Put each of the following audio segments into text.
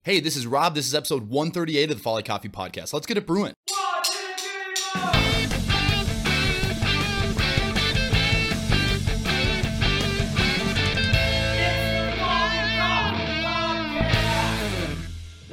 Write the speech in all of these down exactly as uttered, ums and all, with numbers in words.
Hey, this is Rob. This is episode one thirty-eight of the Folly Coffee Podcast. Let's get it brewing. One, two, three, four. It's the Folly Coffee Podcast.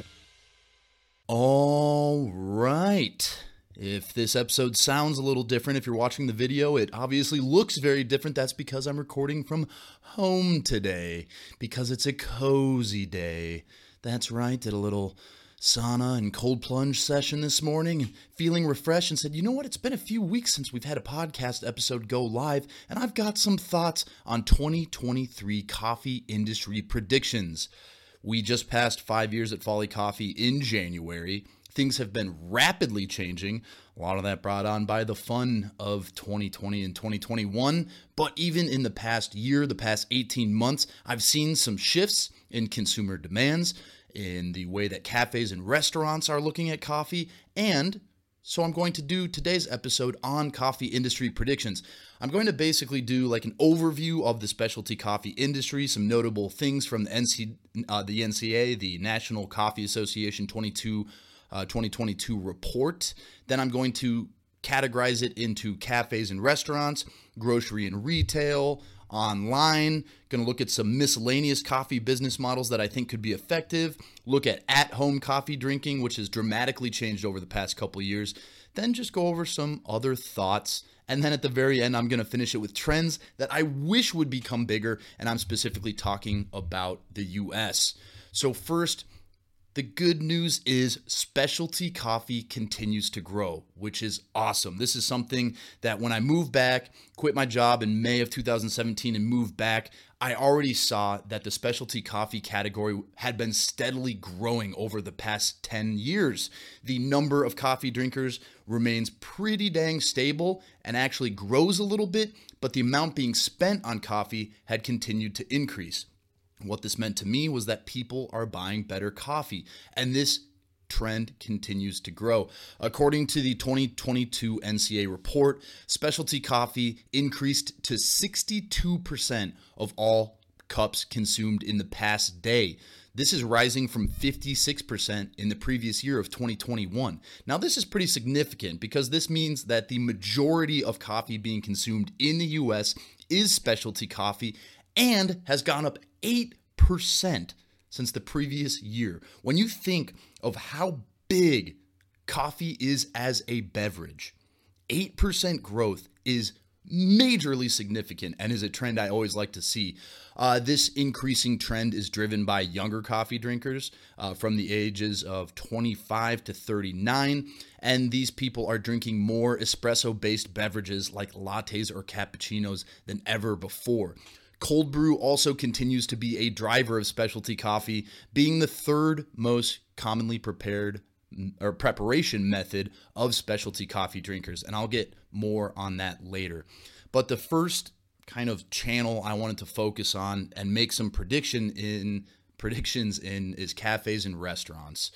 All right. If this episode sounds a little different, if you're watching the video, it obviously looks very different. That's because I'm recording from home today, because it's a cozy day. That's right, did a little sauna and cold plunge session this morning, feeling refreshed, and said, you know what, it's been a few weeks since we've had a podcast episode go live, and I've got some thoughts on twenty twenty-three coffee industry predictions. We just passed five years at Folly Coffee in January. Things have been rapidly changing. A lot of that brought on by the fun of twenty twenty and twenty twenty-one. But even in the past year, the past eighteen months, I've seen some shifts in consumer demands, in the way that cafes and restaurants are looking at coffee. And so I'm going to do today's episode on coffee industry predictions. I'm going to basically do like an overview of the specialty coffee industry, some notable things from the N C, uh, the N C A, the National Coffee Association twenty-two Uh, twenty twenty-two report. Then I'm going to categorize it into cafes and restaurants, grocery and retail, online. Going to look at some miscellaneous coffee business models that I think could be effective. Look at at-home coffee drinking, which has dramatically changed over the past couple of years. Then just go over some other thoughts. And then at the very end, I'm going to finish it with trends that I wish would become bigger. And I'm specifically talking about the U S. So first, the good news is specialty coffee continues to grow, which is awesome. This is something that when I moved back, quit my job in May of two thousand seventeen and moved back, I already saw that the specialty coffee category had been steadily growing over the past ten years. The number of coffee drinkers remains pretty dang stable and actually grows a little bit, but the amount being spent on coffee had continued to increase. What this meant to me was that people are buying better coffee, and this trend continues to grow. According to the twenty twenty-two N C A report, specialty coffee increased to sixty-two percent of all cups consumed in the past day. This is rising from fifty-six percent in the previous year of twenty twenty-one. Now, this is pretty significant because this means that the majority of coffee being consumed in the U S is specialty coffee and has gone up eight percent since the previous year. When you think of how big coffee is as a beverage, eight percent growth is majorly significant and is a trend I always like to see. Uh, this increasing trend is driven by younger coffee drinkers uh, from the ages of twenty-five to thirty-nine, and these people are drinking more espresso-based beverages like lattes or cappuccinos than ever before. Cold brew also continues to be a driver of specialty coffee, being the third most commonly prepared or preparation method of specialty coffee drinkers. And I'll get more on that later. But the first kind of channel I wanted to focus on and make some prediction in predictions in is cafes and restaurants.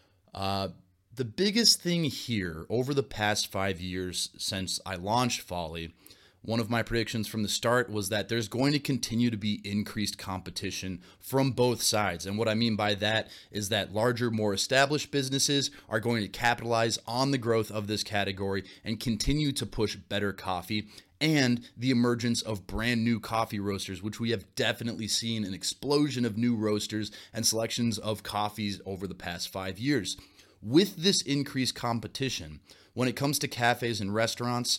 Uh, the biggest thing here over the past five years since I launched Folly, one of my predictions from the start was that there's going to continue to be increased competition from both sides. And what I mean by that is that larger, more established businesses are going to capitalize on the growth of this category and continue to push better coffee, and the emergence of brand new coffee roasters, which we have definitely seen an explosion of new roasters and selections of coffees over the past five years. With this increased competition, when it comes to cafes and restaurants,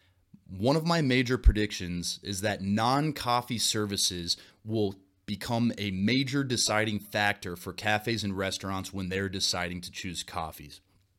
one of my major predictions is that non-coffee services will become a major deciding factor for cafes and restaurants when they're deciding to choose coffees.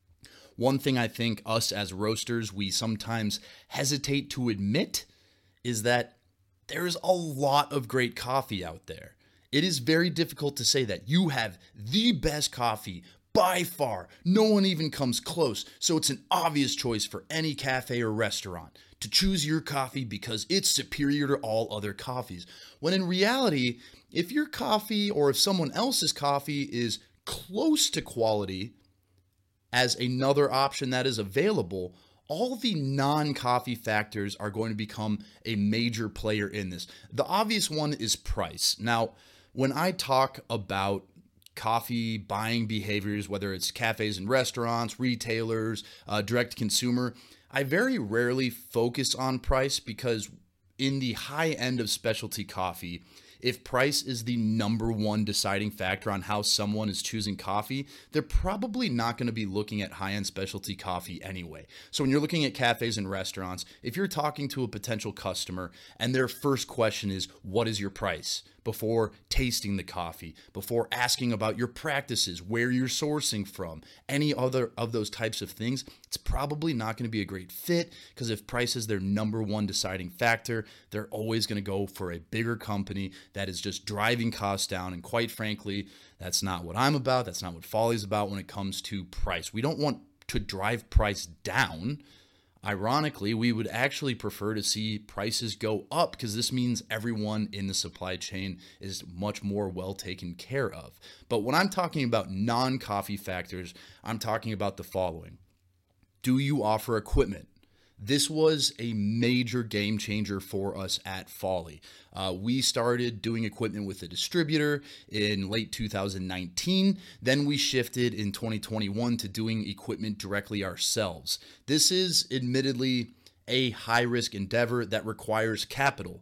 One thing I think us as roasters, we sometimes hesitate to admit is that there's a lot of great coffee out there. It is very difficult to say that you have the best coffee by far. No one even comes close. So it's an obvious choice for any cafe or restaurant to choose your coffee because it's superior to all other coffees. When in reality, if your coffee or if someone else's coffee is close to quality as another option that is available, all the non-coffee factors are going to become a major player in this. The obvious one is price. Now, when I talk about coffee buying behaviors, whether it's cafes and restaurants, retailers, uh, direct consumer, I very rarely focus on price because in the high end of specialty coffee, if price is the number one deciding factor on how someone is choosing coffee, they're probably not going to be looking at high-end specialty coffee anyway. So when you're looking at cafes and restaurants, if you're talking to a potential customer and their first question is, what is your price? Before tasting the coffee, before asking about your practices, where you're sourcing from, any other of those types of things, it's probably not going to be a great fit because if price is their number one deciding factor, they're always going to go for a bigger company that is just driving costs down. And quite frankly, that's not what I'm about. That's not what Folly's about when it comes to price. We don't want to drive price down. Ironically, we would actually prefer to see prices go up because this means everyone in the supply chain is much more well taken care of. But when I'm talking about non-coffee factors, I'm talking about the following. Do you offer equipment? This was a major game changer for us at Folly. Uh, we started doing equipment with a distributor in late two thousand nineteen. Then we shifted in twenty twenty-one to doing equipment directly ourselves. This is admittedly a high-risk endeavor that requires capital.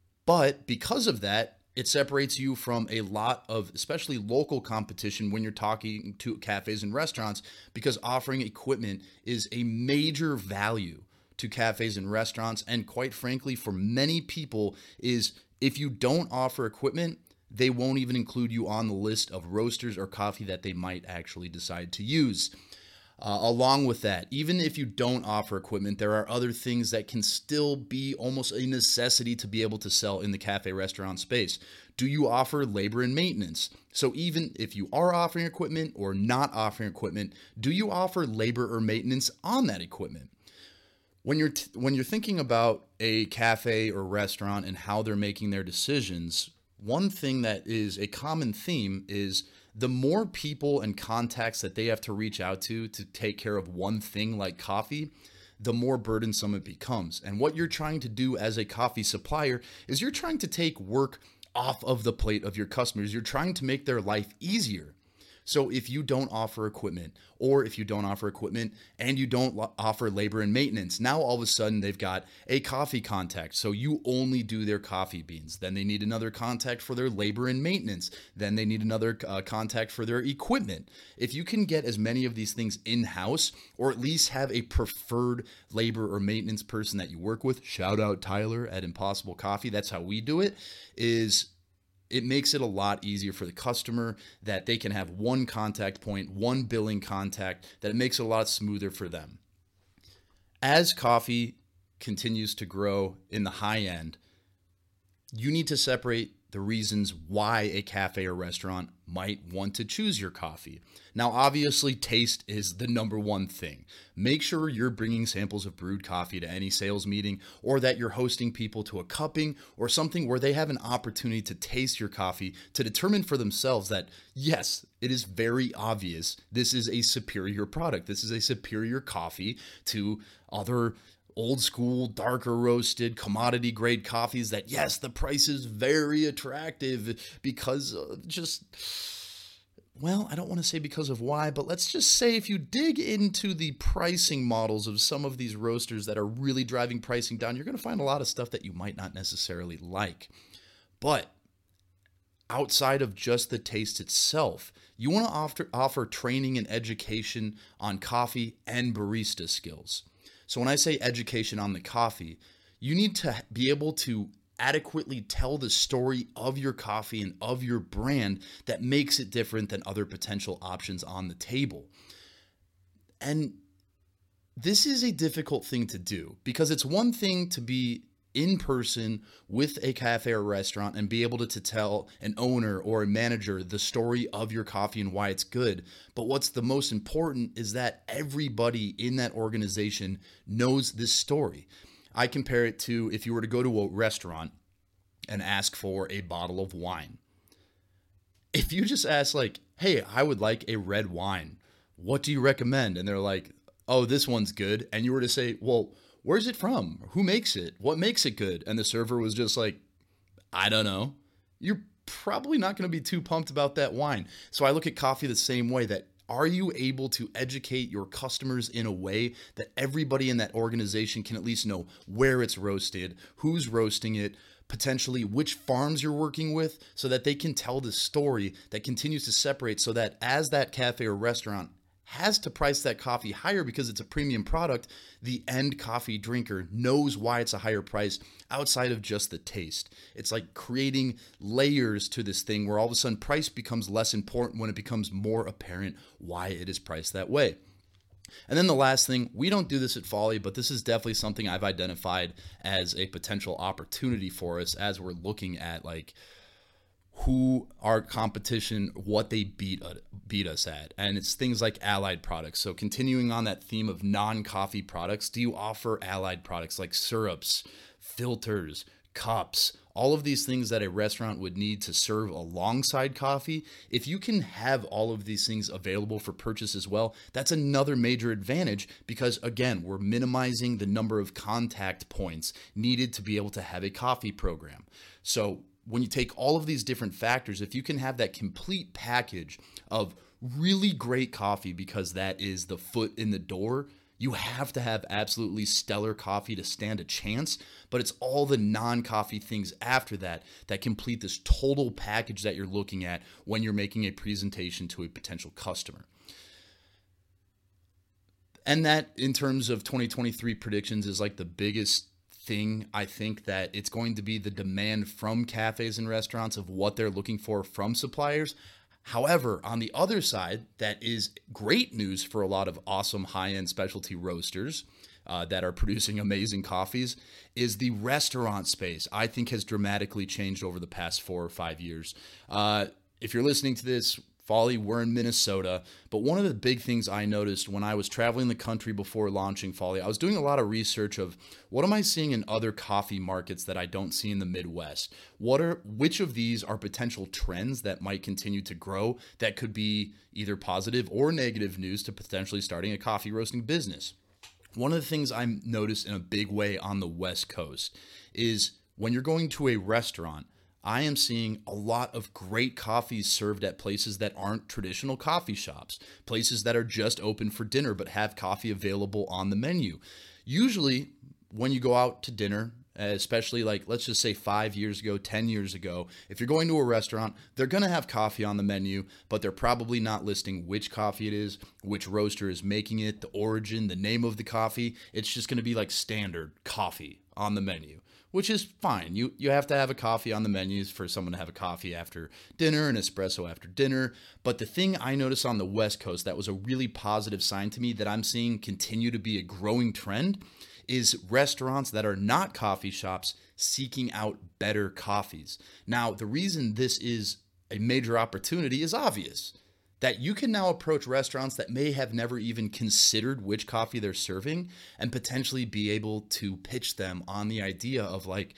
But because of that, it separates you from a lot of, especially local competition when you're talking to cafes and restaurants, because offering equipment is a major value to cafes and restaurants, and quite frankly, for many people, is if you don't offer equipment, they won't even include you on the list of roasters or coffee that they might actually decide to use. Uh, along with that, even if you don't offer equipment, there are other things that can still be almost a necessity to be able to sell in the cafe restaurant space. Do you offer labor and maintenance? So even if you are offering equipment or not offering equipment, do you offer labor or maintenance on that equipment? When you're t- when you're thinking about a cafe or restaurant and how they're making their decisions, one thing that is a common theme is the more people and contacts that they have to reach out to to take care of one thing like coffee, the more burdensome it becomes. And what you're trying to do as a coffee supplier is you're trying to take work off of the plate of your customers. You're trying to make their life easier. So if you don't offer equipment, or if you don't offer equipment and you don't lo- offer labor and maintenance, now all of a sudden they've got a coffee contact. So you only do their coffee beans. Then they need another contact for their labor and maintenance. Then they need another uh, contact for their equipment. If you can get as many of these things in-house, or at least have a preferred labor or maintenance person that you work with, shout out Tyler at Impossible Coffee, that's how we do it, is it makes it a lot easier for the customer that they can have one contact point, one billing contact, that it makes it a lot smoother for them. As coffee continues to grow in the high end, you need to separate the reasons why a cafe or restaurant might want to choose your coffee. Now, obviously, taste is the number one thing. Make sure you're bringing samples of brewed coffee to any sales meeting, or that you're hosting people to a cupping or something where they have an opportunity to taste your coffee to determine for themselves that, yes, it is very obvious this is a superior product. This is a superior coffee to other old school, darker roasted, commodity grade coffees that, yes, the price is very attractive because of just, well, I don't want to say because of why, but let's just say if you dig into the pricing models of some of these roasters that are really driving pricing down, you're going to find a lot of stuff that you might not necessarily like. But outside of just the taste itself, you want to offer, offer training and education on coffee and barista skills. So when I say education on the coffee, you need to be able to adequately tell the story of your coffee and of your brand that makes it different than other potential options on the table. And this is a difficult thing to do because it's one thing to be in person with a cafe or restaurant and be able to, to tell an owner or a manager the story of your coffee and why it's good. But what's the most important is that everybody in that organization knows this story. I compare it to if you were to go to a restaurant and ask for a bottle of wine. If you just ask like, hey, I would like a red wine. What do you recommend? And they're like, oh, this one's good. And you were to say, well, where's it from? Who makes it? What makes it good? And the server was just like, I don't know. You're probably not going to be too pumped about that wine. So I look at coffee the same way. That are you able to educate your customers in a way that everybody in that organization can at least know where it's roasted, who's roasting it, potentially which farms you're working with, so that they can tell the story that continues to separate, so that as that cafe or restaurant has to price that coffee higher because it's a premium product, the end coffee drinker knows why it's a higher price outside of just the taste. It's like creating layers to this thing where all of a sudden price becomes less important when it becomes more apparent why it is priced that way. And then the last thing, we don't do this at Folly, but this is definitely something I've identified as a potential opportunity for us as we're looking at like who our competition, what they beat beat us at. And it's things like allied products. So continuing on that theme of non-coffee products, do you offer allied products like syrups, filters, cups, all of these things that a restaurant would need to serve alongside coffee? If you can have all of these things available for purchase as well, that's another major advantage because, again, we're minimizing the number of contact points needed to be able to have a coffee program. So when you take all of these different factors, if you can have that complete package of really great coffee, because that is the foot in the door, you have to have absolutely stellar coffee to stand a chance, but it's all the non-coffee things after that that complete this total package that you're looking at when you're making a presentation to a potential customer. And that, in terms of twenty twenty-three predictions, is like the biggest thing. I think that it's going to be the demand from cafes and restaurants of what they're looking for from suppliers. However, on the other side, that is great news for a lot of awesome high-end specialty roasters uh, that are producing amazing coffees, is the restaurant space, I think, has dramatically changed over the past four or five years. Uh, if you're listening to this, Folly, we're in Minnesota, but one of the big things I noticed when I was traveling the country before launching Folly, I was doing a lot of research of what am I seeing in other coffee markets that I don't see in the Midwest? What are, which of these are potential trends that might continue to grow that could be either positive or negative news to potentially starting a coffee roasting business? One of the things I noticed in a big way on the West Coast is when you're going to a restaurant, I am seeing a lot of great coffees served at places that aren't traditional coffee shops, places that are just open for dinner but have coffee available on the menu. Usually, when you go out to dinner, especially like, let's just say five years ago, ten years ago, if you're going to a restaurant, they're going to have coffee on the menu, but they're probably not listing which coffee it is, which roaster is making it, the origin, the name of the coffee. It's just going to be like standard coffee on the menu, which is fine. You you have to have a coffee on the menus for someone to have a coffee after dinner, an espresso after dinner. But the thing I noticed on the West Coast that was a really positive sign to me that I'm seeing continue to be a growing trend is restaurants that are not coffee shops seeking out better coffees. Now, the reason this is a major opportunity is obvious. That you can now approach restaurants that may have never even considered which coffee they're serving and potentially be able to pitch them on the idea of like,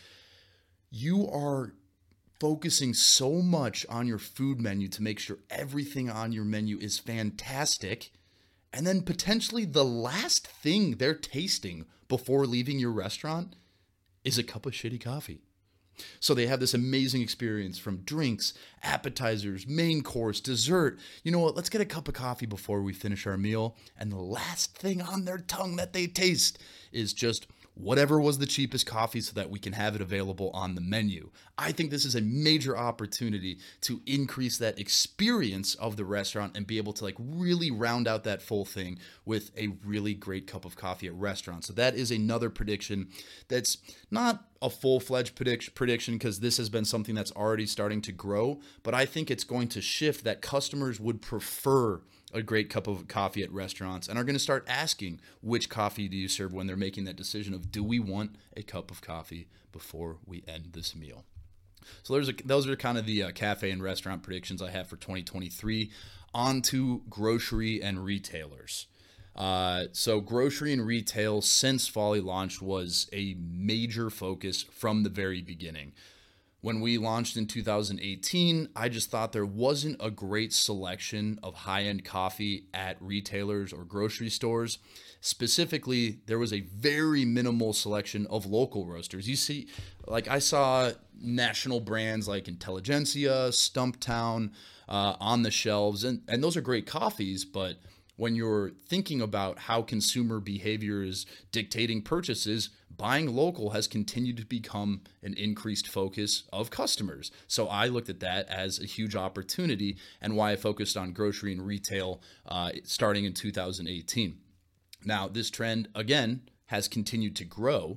you are focusing so much on your food menu to make sure everything on your menu is fantastic. And then potentially the last thing they're tasting before leaving your restaurant is a cup of shitty coffee. So they have this amazing experience from drinks, appetizers, main course, dessert. You know what? Let's get a cup of coffee before we finish our meal. And the last thing on their tongue that they taste is just whatever was the cheapest coffee so that we can have it available on the menu. I think this is a major opportunity to increase that experience of the restaurant and be able to like really round out that full thing with a really great cup of coffee at restaurants. So that is another prediction that's not a full-fledged predict- prediction because this has been something that's already starting to grow, but I think it's going to shift that customers would prefer a great cup of coffee at restaurants and are going to start asking which coffee do you serve when they're making that decision of do we want a cup of coffee before we end this meal. So there's a, those are kind of the uh, cafe and restaurant predictions I have for twenty twenty-three. On to grocery and retailers. Uh, so grocery and retail since Folly launched was a major focus from the very beginning. When we launched in two thousand eighteen, I just thought there wasn't a great selection of high-end coffee at retailers or grocery stores. Specifically, there was a very minimal selection of local roasters. You see, like I saw national brands like Intelligentsia, Stumptown uh, on the shelves, and, and those are great coffees, but when you're thinking about how consumer behavior is dictating purchases, buying local has continued to become an increased focus of customers. So I looked at that as a huge opportunity and why I focused on grocery and retail uh, starting in two thousand eighteen. Now, this trend, again, has continued to grow,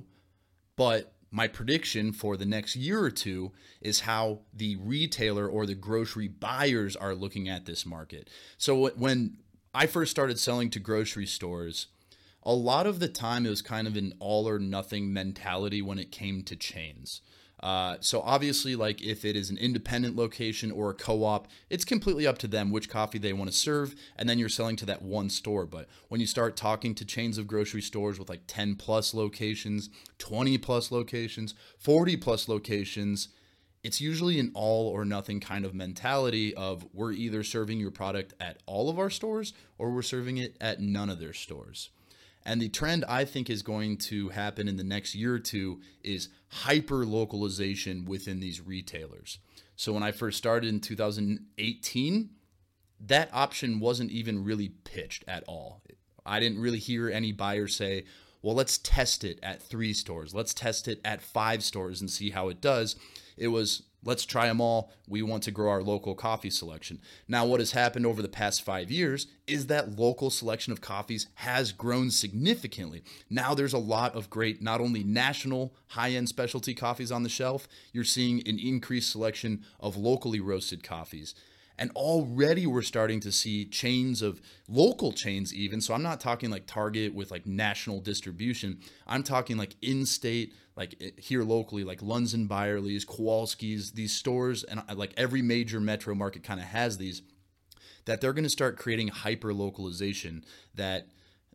but my prediction for the next year or two is how the retailer or the grocery buyers are looking at this market. So when I first started selling to grocery stores, a lot of the time it was kind of an all or nothing mentality when it came to chains. Uh, so obviously, like if it is an independent location or a co-op, it's completely up to them which coffee they want to serve, and then you're selling to that one store. But when you start talking to chains of grocery stores with like ten plus locations, twenty plus locations, forty plus locations, it's usually an all or nothing kind of mentality of we're either serving your product at all of our stores or we're serving it at none of their stores. And the trend I think is going to happen in the next year or two is hyper localization within these retailers. So when I first started in two thousand eighteen, that option wasn't even really pitched at all. I didn't really hear any buyers say, well, let's test it at three stores. Let's test it at five stores and see how it does. It was, let's try them all. We want to grow our local coffee selection. Now, what has happened over the past five years is that local selection of coffees has grown significantly. Now there's a lot of great, not only national high-end specialty coffees on the shelf, you're seeing an increased selection of locally roasted coffees. And already we're starting to see chains of local chains even. So I'm not talking like Target with like national distribution. I'm talking like in-state, like here locally, like Lunds and Byerly's, Kowalski's, these stores, and like every major metro market kind of has these, that they're going to start creating hyper localization. That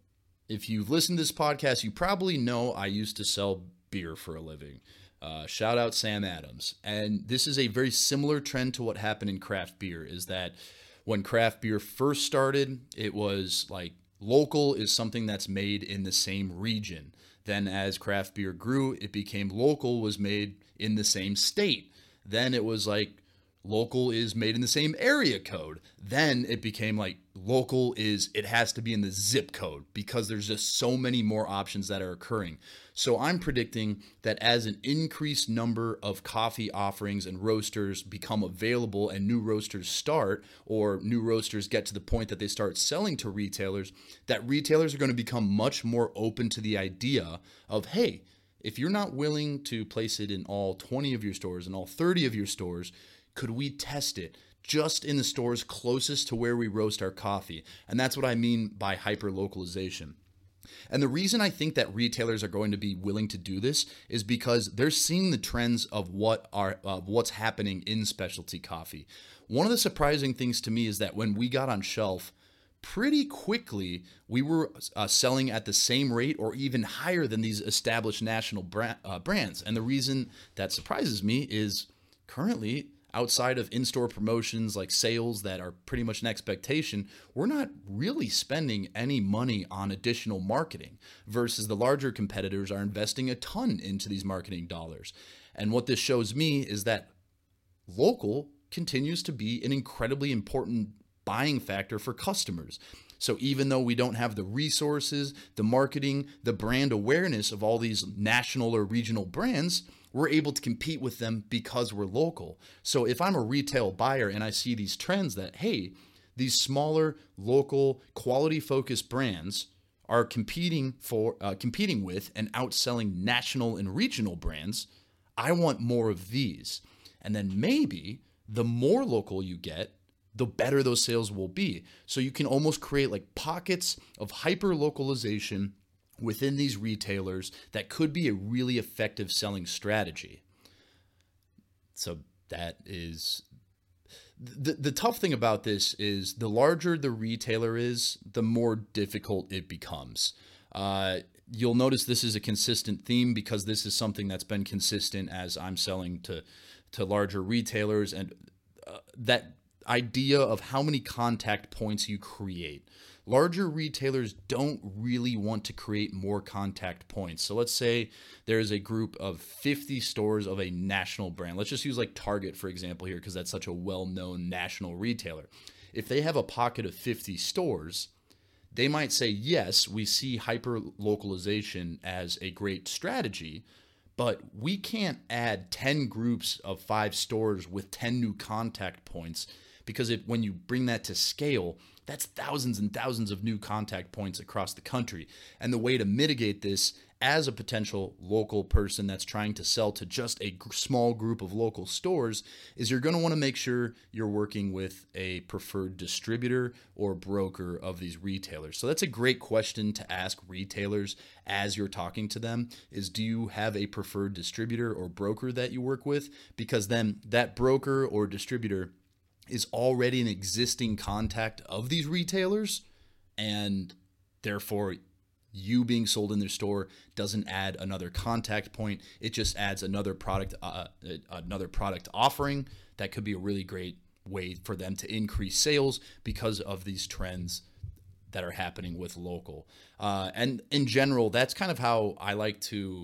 if you've listened to this podcast, you probably know I used to sell beer for a living. Uh, shout out Sam Adams. And this is a very similar trend to what happened in craft beer, is that when craft beer first started, it was like local is something that's made in the same region. Then as craft beer grew, it became local was made in the same state. Then it was like local is made in the same area code. Then it became like local is, it has to be in the zip code because there's just so many more options that are occurring. So I'm predicting that as an increased number of coffee offerings and roasters become available and new roasters start, or new roasters get to the point that they start selling to retailers, that retailers are going to become much more open to the idea of, hey, if you're not willing to place it in all twenty of your stores and all thirty of your stores, could we test it just in the stores closest to where we roast our coffee? And that's what I mean by hyper localization. And the reason I think that retailers are going to be willing to do this is because they're seeing the trends of what are of what's happening in specialty coffee. One of the surprising things to me is that when we got on shelf, pretty quickly we were uh, selling at the same rate or even higher than these established national brand, uh, brands. And the reason that surprises me is currently, outside of in-store promotions like sales that are pretty much an expectation, we're not really spending any money on additional marketing versus the larger competitors are investing a ton into these marketing dollars. And what this shows me is that local continues to be an incredibly important buying factor for customers. So even though we don't have the resources, the marketing, the brand awareness of all these national or regional brands, we're able to compete with them because we're local. So if I'm a retail buyer and I see these trends that, hey, these smaller, local, quality-focused brands are competing for, uh, competing with and outselling national and regional brands, I want more of these. And then maybe the more local you get, the better those sales will be. So you can almost create like pockets of hyper-localization within these retailers that could be a really effective selling strategy. So that is the the tough thing about this is the larger the retailer is, the more difficult it becomes. Uh, you'll notice this is a consistent theme because this is something that's been consistent as I'm selling to to larger retailers, and uh, that idea of how many contact points you create. Larger retailers don't really want to create more contact points. So let's say there's a group of fifty stores of a national brand. Let's just use like Target, for example, here, because that's such a well-known national retailer. If they have a pocket of fifty stores, they might say, yes, we see hyper-localization as a great strategy, but we can't add ten groups of five stores with ten new contact points, because if, when you bring that to scale, that's thousands and thousands of new contact points across the country. And the way to mitigate this as a potential local person that's trying to sell to just a small group of local stores is you're going to want to make sure you're working with a preferred distributor or broker of these retailers. So that's a great question to ask retailers as you're talking to them, is do you have a preferred distributor or broker that you work with? Because then that broker or distributor is already an existing contact of these retailers, and therefore you being sold in their store doesn't add another contact point. It just adds another product, uh, another product offering that could be a really great way for them to increase sales because of these trends that are happening with local. Uh, and in general, that's kind of how I like to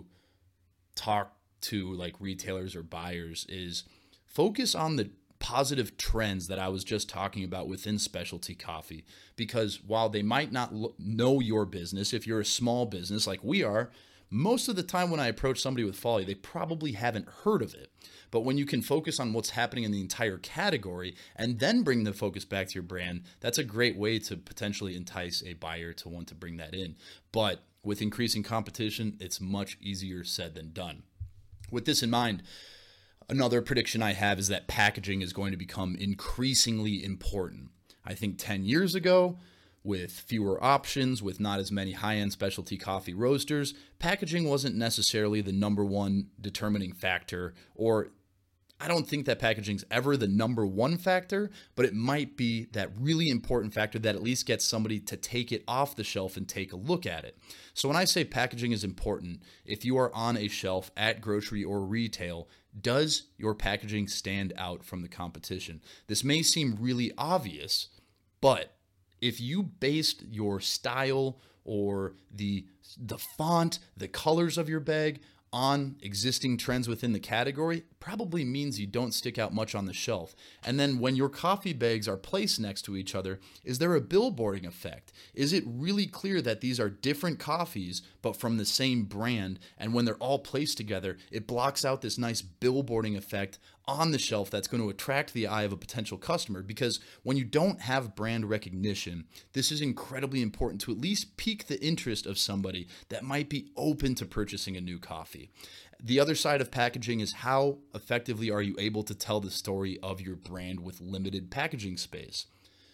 talk to like retailers or buyers, is focus on the positive trends that I was just talking about within specialty coffee. Because while they might not lo- know your business, if you're a small business like we are, most of the time when I approach somebody with Folly, they probably haven't heard of it. But when you can focus on what's happening in the entire category and then bring the focus back to your brand, that's a great way to potentially entice a buyer to want to bring that in. But with increasing competition, it's much easier said than done. With this in mind, another prediction I have is that packaging is going to become increasingly important. I think ten years ago, with fewer options, with not as many high-end specialty coffee roasters, packaging wasn't necessarily the number one determining factor, or I don't think that packaging's ever the number one factor, but it might be that really important factor that at least gets somebody to take it off the shelf and take a look at it. So when I say packaging is important, if you are on a shelf at grocery or retail, does your packaging stand out from the competition? This may seem really obvious, but if you based your style or the the font, the colors of your bag on existing trends within the category, probably means you don't stick out much on the shelf. And then when your coffee bags are placed next to each other, is there a billboarding effect? Is it really clear that these are different coffees but from the same brand, and when they're all placed together, it blocks out this nice billboarding effect on the shelf that's going to attract the eye of a potential customer? Because when you don't have brand recognition, this is incredibly important to at least pique the interest of somebody that might be open to purchasing a new coffee. The other side of packaging is how effectively are you able to tell the story of your brand with limited packaging space?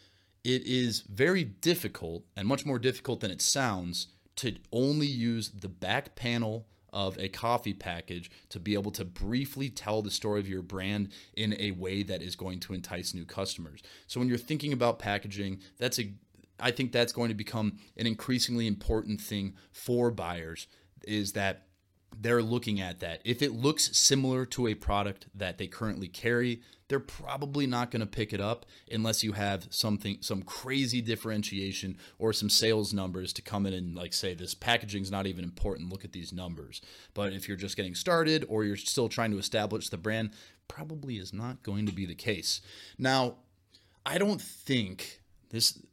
It is very difficult, and much more difficult than it sounds, to only use the back panel of a coffee package to be able to briefly tell the story of your brand in a way that is going to entice new customers. So when you're thinking about packaging, that's a I think that's going to become an increasingly important thing for buyers, is that they're looking at that. If it looks similar to a product that they currently carry, they're probably not going to pick it up unless you have something, some crazy differentiation or some sales numbers to come in and like say, this packaging's not even important, look at these numbers. But if you're just getting started or you're still trying to establish the brand, probably is not going to be the case. Now, I don't think this,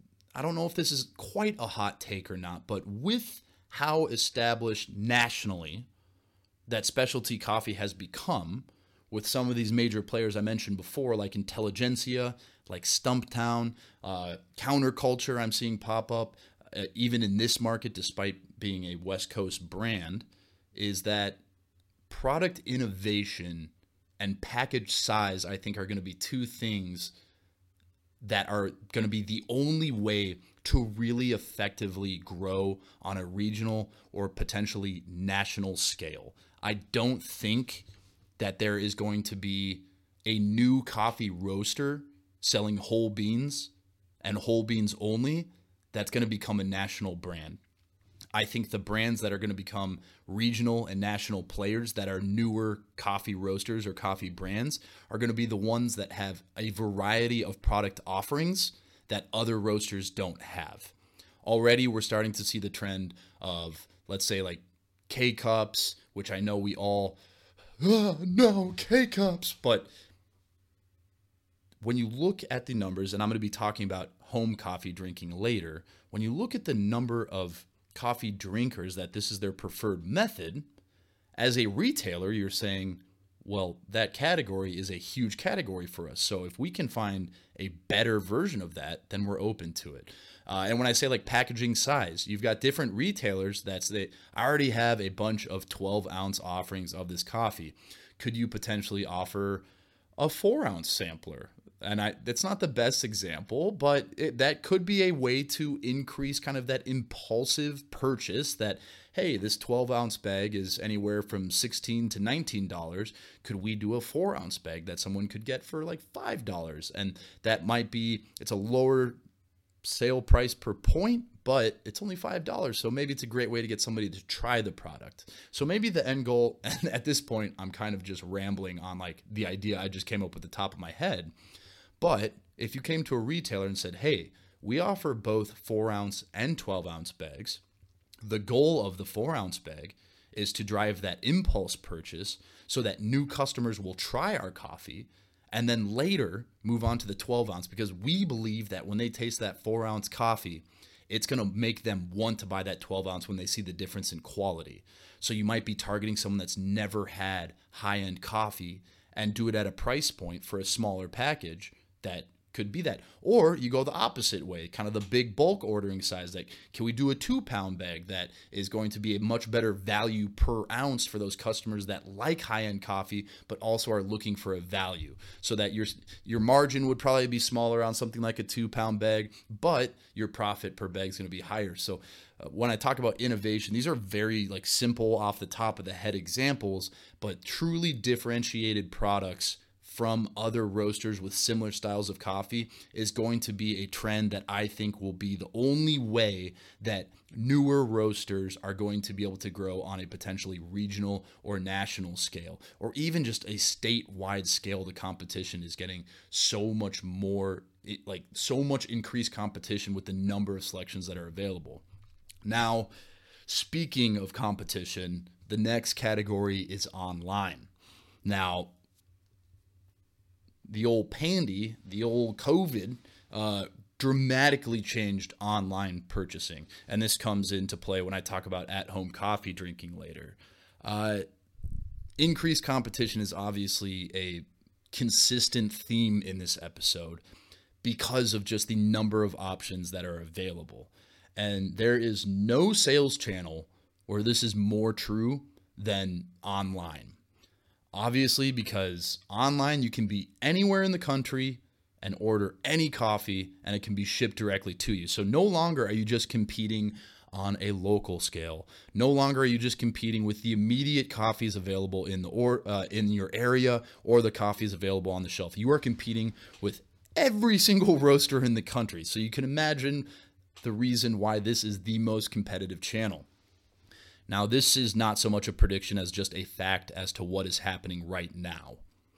I don't know if this is quite a hot take or not, but with how established nationally that specialty coffee has become with some of these major players I mentioned before, like Intelligentsia, like Stumptown, uh, Counterculture I'm seeing pop up, uh, even in this market, despite being a West Coast brand, is that product innovation and package size, I think, are going to be two things that are going to be the only way to really effectively grow on a regional or potentially national scale. I don't think that there is going to be a new coffee roaster selling whole beans and whole beans only that's going to become a national brand. I think the brands that are going to become regional and national players that are newer coffee roasters or coffee brands are going to be the ones that have a variety of product offerings that other roasters don't have. Already, we're starting to see the trend of, let's say, like K-Cups, which I know we all, oh, no, K-Cups. But when you look at the numbers, and I'm going to be talking about home coffee drinking later, when you look at the number of coffee drinkers that this is their preferred method, as a retailer, you're saying, well, that category is a huge category for us. So if we can find a better version of that, then we're open to it. Uh, and when I say like packaging size, you've got different retailers that's they already have a bunch of twelve ounce offerings of this coffee. Could you potentially offer a four ounce sampler? And I, that's not the best example, but it, that could be a way to increase kind of that impulsive purchase that, hey, this twelve ounce bag is anywhere from sixteen to nineteen dollars. Could we do a four ounce bag that someone could get for like five dollars? And that might be, it's a lower sale price per point, but it's only five dollars. So maybe it's a great way to get somebody to try the product. So maybe the end goal, and at this point, I'm kind of just rambling on like the idea I just came up with the top of my head. But if you came to a retailer and said, hey, we offer both four ounce and twelve ounce bags, the goal of the four ounce bag is to drive that impulse purchase so that new customers will try our coffee and then later move on to the twelve ounce, because we believe that when they taste that four ounce coffee, it's going to make them want to buy that twelve ounce when they see the difference in quality. So you might be targeting someone that's never had high-end coffee and do it at a price point for a smaller package that could be that. Or you go the opposite way, kind of the big bulk ordering size. Like, can we do a two pound bag that is going to be a much better value per ounce for those customers that like high-end coffee, but also are looking for a value, so that your your margin would probably be smaller on something like a two pound bag, but your profit per bag is going to be higher. So uh, when I talk about innovation, these are very like simple off the top of the head examples, but truly differentiated products from other roasters with similar styles of coffee is going to be a trend that I think will be the only way that newer roasters are going to be able to grow on a potentially regional or national scale, or even just a statewide scale. The competition is getting so much more, like so much increased competition with the number of selections that are available. Now, speaking of competition, the next category is online. Now, the old pandy, the old COVID, uh, dramatically changed online purchasing. And this comes into play when I talk about at-home coffee drinking later. Uh, increased competition is obviously a consistent theme in this episode because of just the number of options that are available. And there is no sales channel where this is more true than online. Obviously, because online you can be anywhere in the country and order any coffee and it can be shipped directly to you. So no longer are you just competing on a local scale. No longer are you just competing with the immediate coffees available in the or uh, in your area or the coffees available on the shelf. You are competing with every single roaster in the country. So you can imagine the reason why this is the most competitive channel. Now, this is not so much a prediction as just a fact as to what is happening right now.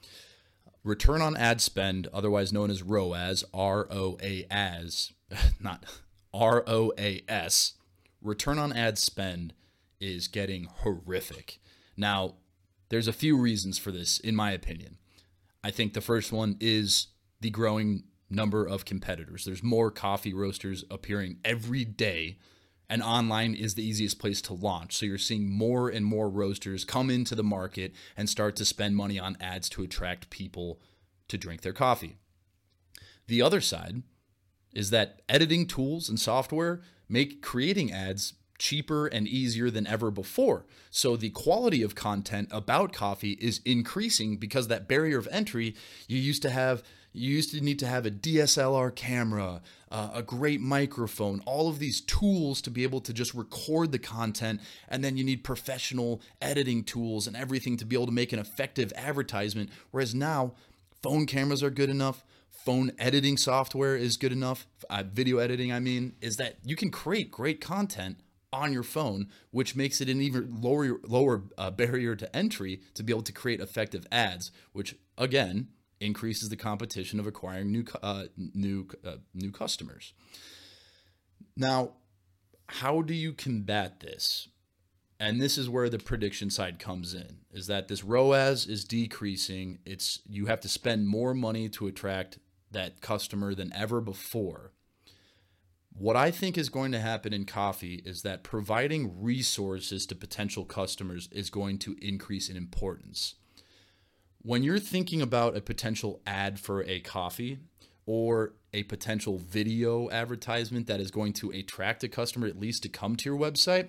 Return on ad spend, otherwise known as R O A S, R O A S, not R O A S, return on ad spend is getting horrific. Now, there's a few reasons for this, in my opinion. I think the first one is the growing number of competitors. There's more coffee roasters appearing every day, and online is the easiest place to launch. So you're seeing more and more roasters come into the market and start to spend money on ads to attract people to drink their coffee. The other side is that editing tools and software make creating ads cheaper and easier than ever before. So the quality of content about coffee is increasing because that barrier of entry, you used to have You used to need to have a D S L R camera, uh, a great microphone, all of these tools to be able to just record the content. And then you need professional editing tools and everything to be able to make an effective advertisement. Whereas now, phone cameras are good enough. Phone editing software is good enough. Uh, video editing, I mean, is that you can create great content on your phone, which makes it an even lower lower uh, barrier to entry to be able to create effective ads, which again increases the competition of acquiring new uh, new uh, new customers. Now, how do you combat this? And this is where the prediction side comes in, is that this R O A S is decreasing. It's you have to spend more money to attract that customer than ever before. What I think is going to happen in coffee is that providing resources to potential customers is going to increase in importance. When you're thinking about a potential ad for a coffee or a potential video advertisement that is going to attract a customer at least to come to your website,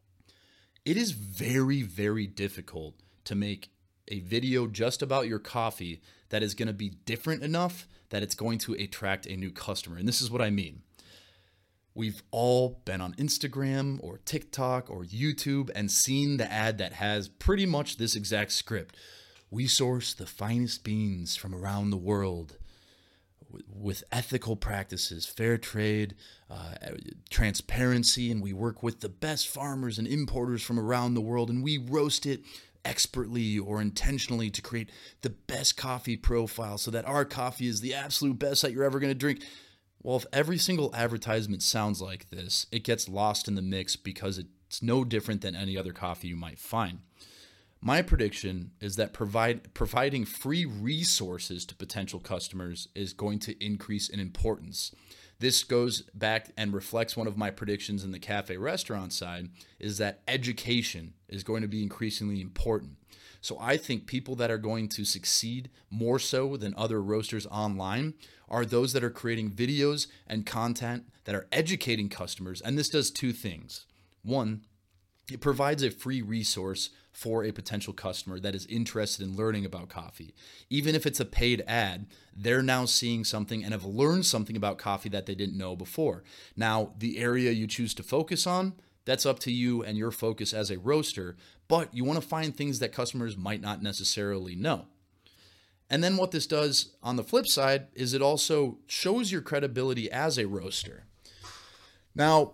it is very, very difficult to make a video just about your coffee that is going to be different enough that it's going to attract a new customer. And this is what I mean. We've all been on Instagram or TikTok or YouTube and seen the ad that has pretty much this exact script. We source the finest beans from around the world with ethical practices, fair trade, uh, transparency, and we work with the best farmers and importers from around the world, and we roast it expertly or intentionally to create the best coffee profile so that our coffee is the absolute best that you're ever going to drink. Well, if every single advertisement sounds like this, it gets lost in the mix because it's no different than any other coffee you might find. My prediction is that provide, providing free resources to potential customers is going to increase in importance. This goes back and reflects one of my predictions in the cafe restaurant side, is that education is going to be increasingly important. So I think people that are going to succeed more so than other roasters online are those that are creating videos and content that are educating customers. And this does two things. One, it provides a free resource for a potential customer that is interested in learning about coffee. Even if it's a paid ad, they're now seeing something and have learned something about coffee that they didn't know before. Now, the area you choose to focus on, that's up to you and your focus as a roaster, but you want to find things that customers might not necessarily know. And then what this does on the flip side is it also shows your credibility as a roaster. Now,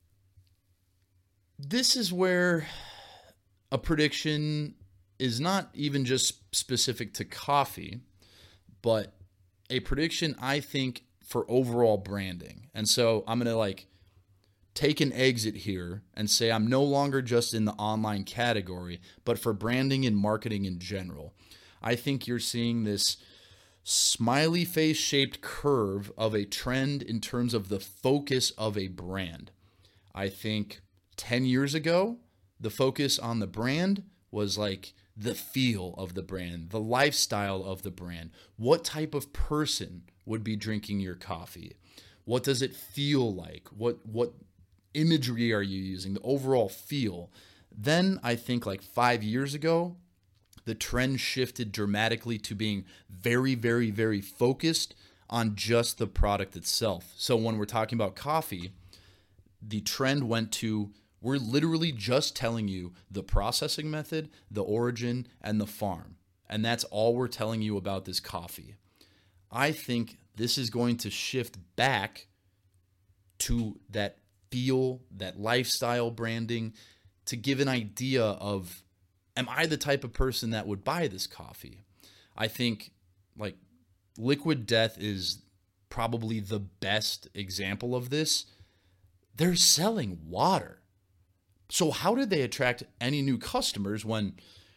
this is where a prediction is not even just specific to coffee, but a prediction, I think, for overall branding. And so I'm going to like take an exit here and say I'm no longer just in the online category, but for branding and marketing in general. I think you're seeing this smiley face shaped curve of a trend in terms of the focus of a brand. I think ten years ago, the focus on the brand was like the feel of the brand, the lifestyle of the brand. What type of person would be drinking your coffee? What does it feel like? What what imagery are you using? The overall feel. Then I think like five years ago, the trend shifted dramatically to being very, very, very focused on just the product itself. So when we're talking about coffee, the trend went to we're literally just telling you the processing method, the origin, and the farm. And that's all we're telling you about this coffee. I think this is going to shift back to that feel, that lifestyle branding, to give an idea of, am I the type of person that would buy this coffee? I think like Liquid Death is probably the best example of this. They're selling water. So how did they attract any new customers when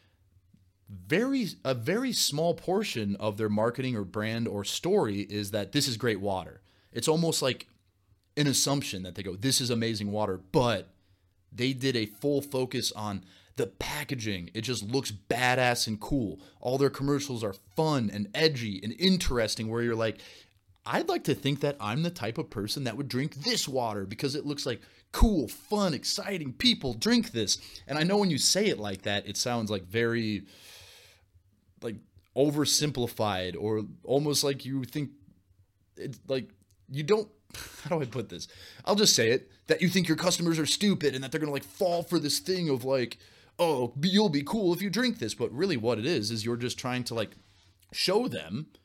very a very small portion of their marketing or brand or story is that this is great water? It's almost like an assumption that they go, this is amazing water, but they did a full focus on the packaging. It just looks badass and cool. All their commercials are fun and edgy and interesting, where you're like, I'd like to think that I'm the type of person that would drink this water because it looks like cool, fun, exciting people drink this. And I know when you say it like that, it sounds like very like oversimplified, or almost like you think it's like you don't, how do I put this? I'll just say it, that you think your customers are stupid and that they're going to like fall for this thing of like, oh, you'll be cool if you drink this. But really what it is, is you're just trying to like show them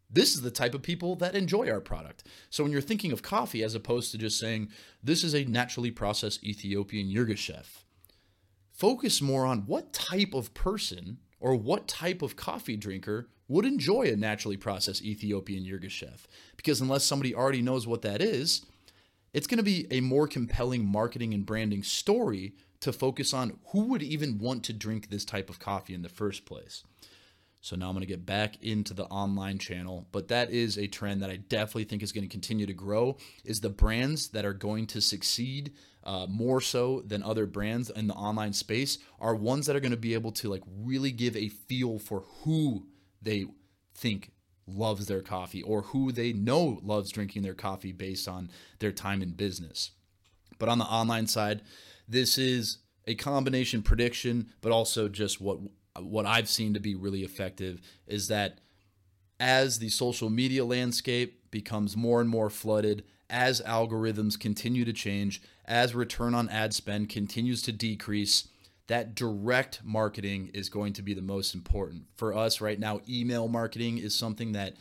this is the type of people that enjoy our product. So when you're thinking of coffee, as opposed to just saying, this is a naturally processed Ethiopian Yirgacheffe, focus more on what type of person or what type of coffee drinker would enjoy a naturally processed Ethiopian Yirgacheffe. Because unless somebody already knows what that is, it's going to be a more compelling marketing and branding story to focus on who would even want to drink this type of coffee in the first place. So now I'm going to get back into the online channel, but that is a trend that I definitely think is going to continue to grow, is the brands that are going to succeed uh, more so than other brands in the online space are ones that are going to be able to like really give a feel for who they think loves their coffee or who they know loves drinking their coffee based on their time in business. But on the online side, this is a combination prediction, but also just what what I've seen to be really effective is that as the social media landscape becomes more and more flooded, as algorithms continue to change, as return on ad spend continues to decrease, that direct marketing is going to be the most important. For us right now, email marketing is something that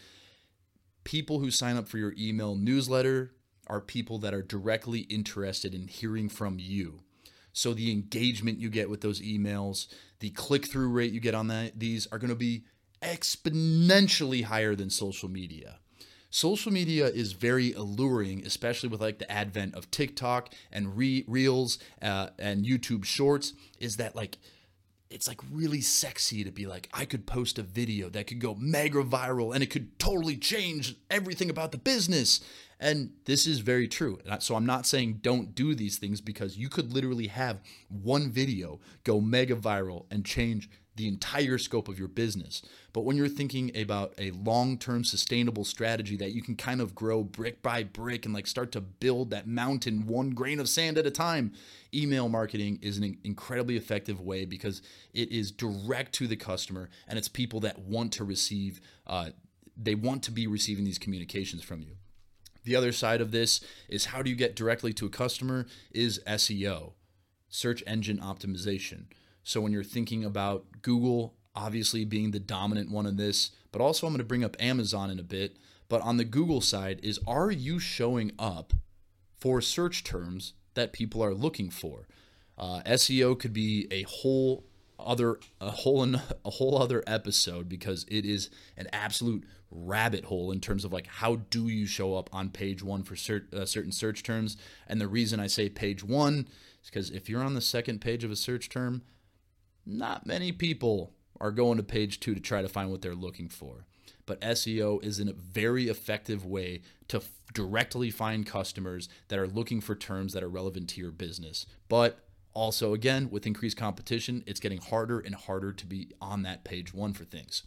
people who sign up for your email newsletter are people that are directly interested in hearing from you. So the engagement you get with those emails, the click-through rate you get on that, these are going to be exponentially higher than social media. Social media is very alluring, especially with like the advent of TikTok and re- Reels uh, and YouTube Shorts, is that like, it's like really sexy to be like, I could post a video that could go mega viral and it could totally change everything about the business. And this is very true. So I'm not saying don't do these things, because you could literally have one video go mega viral and change the entire scope of your business. But when you're thinking about a long-term sustainable strategy that you can kind of grow brick by brick and like start to build that mountain one grain of sand at a time, email marketing is an incredibly effective way because it is direct to the customer and it's people that want to receive, uh, they want to be receiving these communications from you. The other side of this is how do you get directly to a customer is S E O, search engine optimization. So when you're thinking about Google, obviously being the dominant one in this, but also I'm going to bring up Amazon in a bit. But on the Google side is, are you showing up for search terms that people are looking for? Uh, S E O could be a whole other a whole a whole other episode because it is an absolute rabbit hole in terms of like how do you show up on page one for cert, uh, certain search terms. And the reason I say page one is because if you're on the second page of a search term, not many people are going to page two to try to find what they're looking for. But S E O is a very effective way to f- directly find customers that are looking for terms that are relevant to your business. But also, again, with increased competition, it's getting harder and harder to be on that page one for things.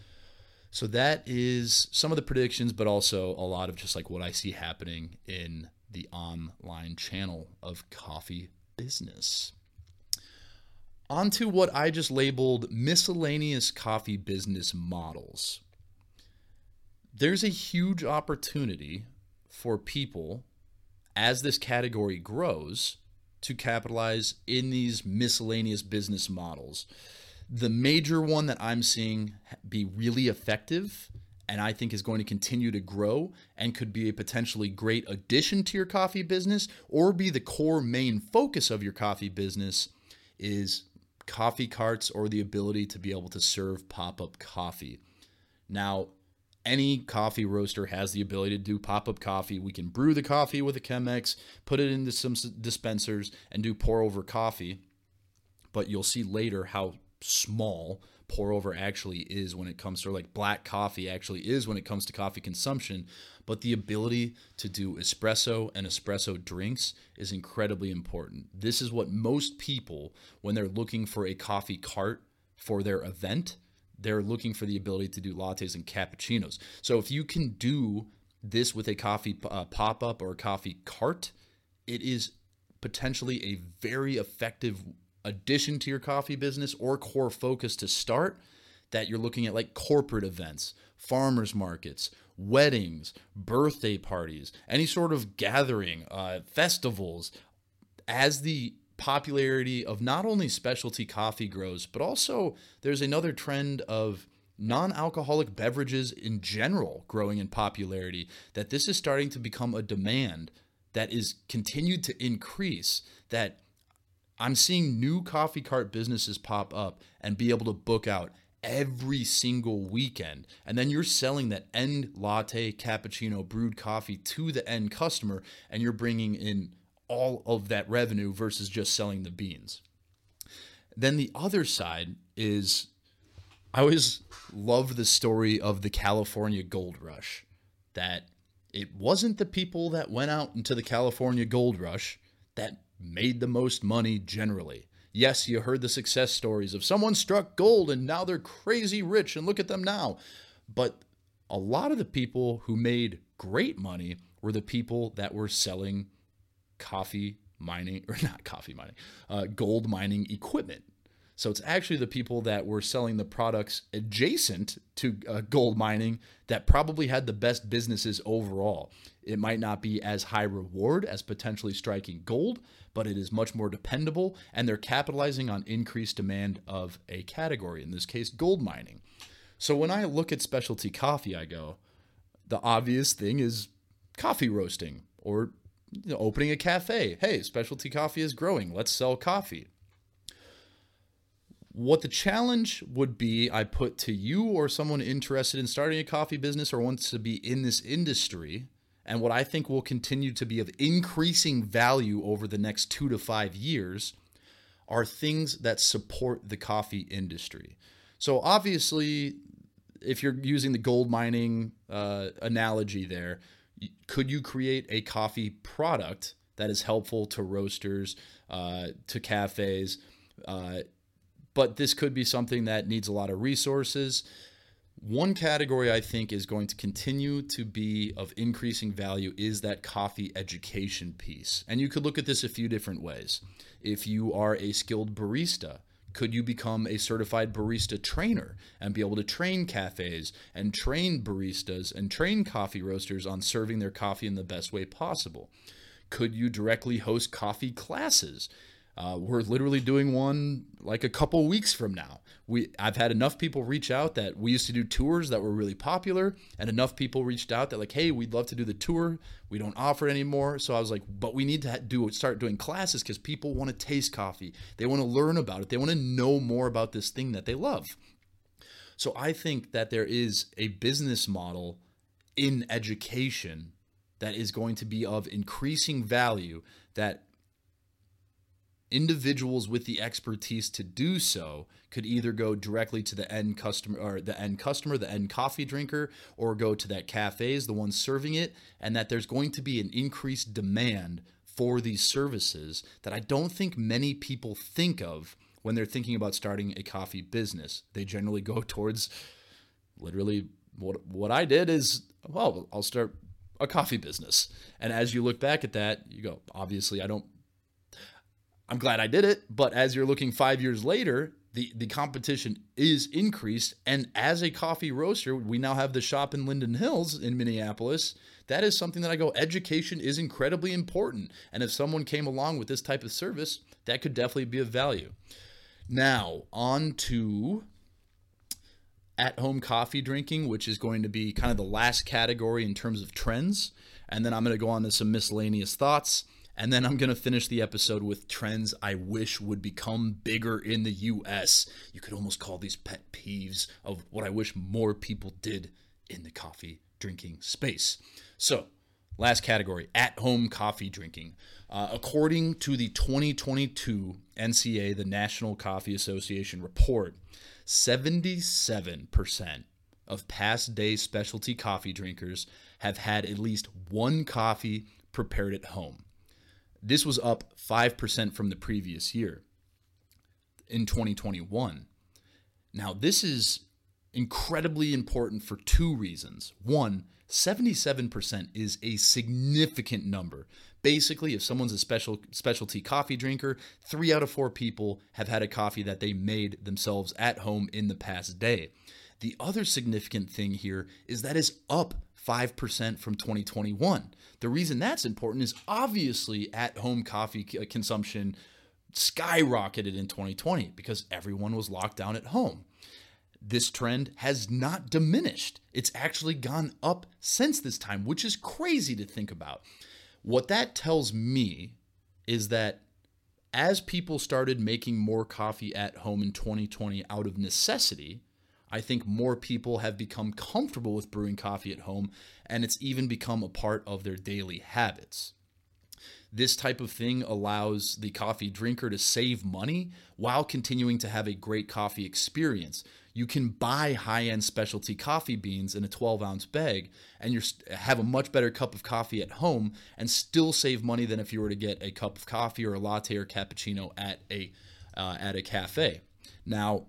So that is some of the predictions, but also a lot of just like what I see happening in the online channel of coffee business. On to what I just labeled miscellaneous coffee business models. There's a huge opportunity for people as this category grows to capitalize in these miscellaneous business models. The major one that I'm seeing be really effective and I think is going to continue to grow and could be a potentially great addition to your coffee business or be the core main focus of your coffee business is coffee carts or the ability to be able to serve pop-up coffee. Now, any coffee roaster has the ability to do pop-up coffee. We can brew the coffee with a Chemex, put it into some dispensers, and do pour-over coffee. But you'll see later how small pour-over actually is when it comes to, like black coffee actually is when it comes to coffee consumption. But the ability to do espresso and espresso drinks is incredibly important. This is what most people, when they're looking for a coffee cart for their event, they're looking for the ability to do lattes and cappuccinos. So if you can do this with a coffee uh, pop-up or a coffee cart, it is potentially a very effective addition to your coffee business or core focus to start, that you're looking at like corporate events, farmers markets, weddings, birthday parties, any sort of gathering, uh, festivals. As the popularity of not only specialty coffee grows, but also there's another trend of non-alcoholic beverages in general growing in popularity, that this is starting to become a demand that is continued to increase, that I'm seeing new coffee cart businesses pop up and be able to book out every single weekend. And then you're selling that end latte, cappuccino, brewed coffee to the end customer, and you're bringing in all of that revenue versus just selling the beans. Then the other side is, I always love the story of the California gold rush, that it wasn't the people that went out into the California gold rush that made the most money generally. Yes, you heard the success stories of someone struck gold and now they're crazy rich and look at them now. But a lot of the people who made great money were the people that were selling coffee mining, or not coffee mining, uh, gold mining equipment. So it's actually the people that were selling the products adjacent to uh, gold mining that probably had the best businesses overall. It might not be as high reward as potentially striking gold, but it is much more dependable, and they're capitalizing on increased demand of a category, in this case, gold mining. So when I look at specialty coffee, I go, the obvious thing is coffee roasting, or you know, opening a cafe. Hey, specialty coffee is growing. Let's sell coffee. What the challenge would be, I put to you or someone interested in starting a coffee business or wants to be in this industry, and what I think will continue to be of increasing value over the next two to five years, are things that support the coffee industry. So obviously, if you're using the gold mining uh, analogy there, could you create a coffee product that is helpful to roasters, uh, to cafes, uh, but this could be something that needs a lot of resources. One category I think is going to continue to be of increasing value is that coffee education piece. And you could look at this a few different ways. If you are a skilled barista, could you become a certified barista trainer and be able to train cafes and train baristas and train coffee roasters on serving their coffee in the best way possible? Could you directly host coffee classes? Uh, we're literally doing one like a couple weeks from now. We I've had enough people reach out that we used to do tours that were really popular, and enough people reached out that like, hey, we'd love to do the tour. We don't offer it anymore. So I was like, but we need to do start doing classes because people want to taste coffee. They want to learn about it. They want to know more about this thing that they love. So I think that there is a business model in education that is going to be of increasing value, that individuals with the expertise to do so could either go directly to the end customer or the end customer, the end coffee drinker, or go to that cafes, the ones serving it, and that there's going to be an increased demand for these services that I don't think many people think of when they're thinking about starting a coffee business. They generally go towards literally what what I did is, well, I'll start a coffee business. And as you look back at that, you go, obviously I don't I'm glad I did it, but as you're looking five years later, the, the competition is increased. And as a coffee roaster, we now have the shop in Linden Hills in Minneapolis. That is something that I go, education is incredibly important. And if someone came along with this type of service, that could definitely be of value. Now, on to at-home coffee drinking, which is going to be kind of the last category in terms of trends. And then I'm going to go on to some miscellaneous thoughts. And then I'm going to finish the episode with trends I wish would become bigger in the U S. You could almost call these pet peeves of what I wish more people did in the coffee drinking space. So, last category, at-home coffee drinking. Uh, according to the twenty twenty-two N C A, the National Coffee Association report, seventy-seven percent of past day specialty coffee drinkers have had at least one coffee prepared at home. This was up five percent from the previous year in twenty twenty-one. Now, this is incredibly important for two reasons. One, seventy-seven percent is a significant number. Basically, if someone's a special specialty coffee drinker, three out of four people have had a coffee that they made themselves at home in the past day. The other significant thing here is that is up five percent from twenty twenty-one. The reason that's important is obviously at-home coffee consumption skyrocketed in twenty twenty because everyone was locked down at home. this trend has not diminished. It's actually gone up since this time, which is crazy to think about. What that tells me is that as people started making more coffee at home in twenty twenty out of necessity, I think more people have become comfortable with brewing coffee at home, and it's even become a part of their daily habits. This type of thing allows the coffee drinker to save money while continuing to have a great coffee experience. You can buy high-end specialty coffee beans in a twelve ounce bag and you have a much better cup of coffee at home and still save money than if you were to get a cup of coffee or a latte or cappuccino at a uh, at a cafe. Now,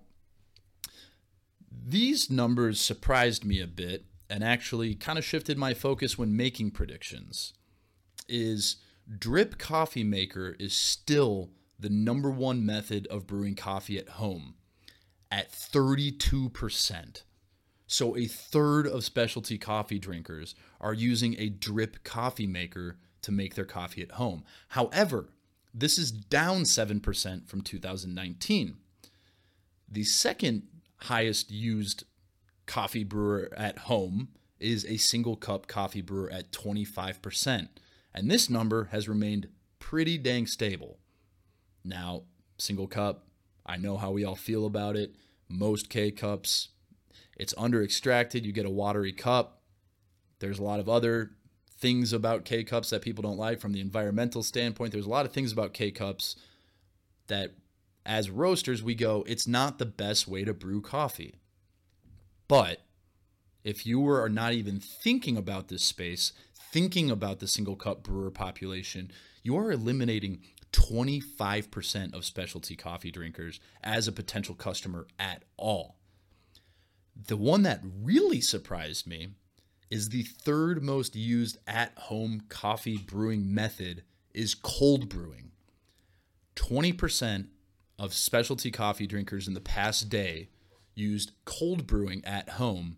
these numbers surprised me a bit and actually kind of shifted my focus when making predictions. Is drip coffee maker is still the number one method of brewing coffee at home at thirty-two percent. So a third of specialty coffee drinkers are using a drip coffee maker to make their coffee at home. However, this is down seven percent from two thousand nineteen. The second highest used coffee brewer at home is a single cup coffee brewer at twenty-five percent. And this number has remained pretty dang stable. Now, single cup, I know how we all feel about it. Most K-cups, it's under-extracted. You get a watery cup. There's a lot of other things about K-cups that people don't like from the environmental standpoint. There's a lot of things about K-cups that, as roasters, we go, it's not the best way to brew coffee. But if you were not even thinking about this space, thinking about the single cup brewer population, you are eliminating twenty-five percent of specialty coffee drinkers as a potential customer at all. The one that really surprised me is the third most used at-home coffee brewing method is cold brewing. twenty percent of specialty coffee drinkers in the past day used cold brewing at home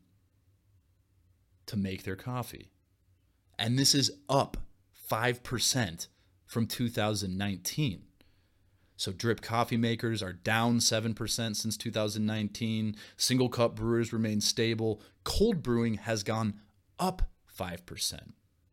to make their coffee. And this is up five percent from two thousand nineteen. So drip coffee makers are down seven percent since two thousand nineteen. Single cup brewers remain stable. Cold brewing has gone up five percent.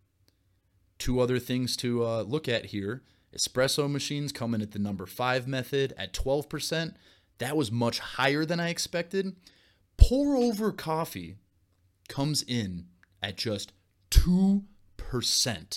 Two other things to uh, look at here. Espresso machines come in at the number five method at twelve percent. That was much higher than I expected. Pour over coffee comes in at just two percent.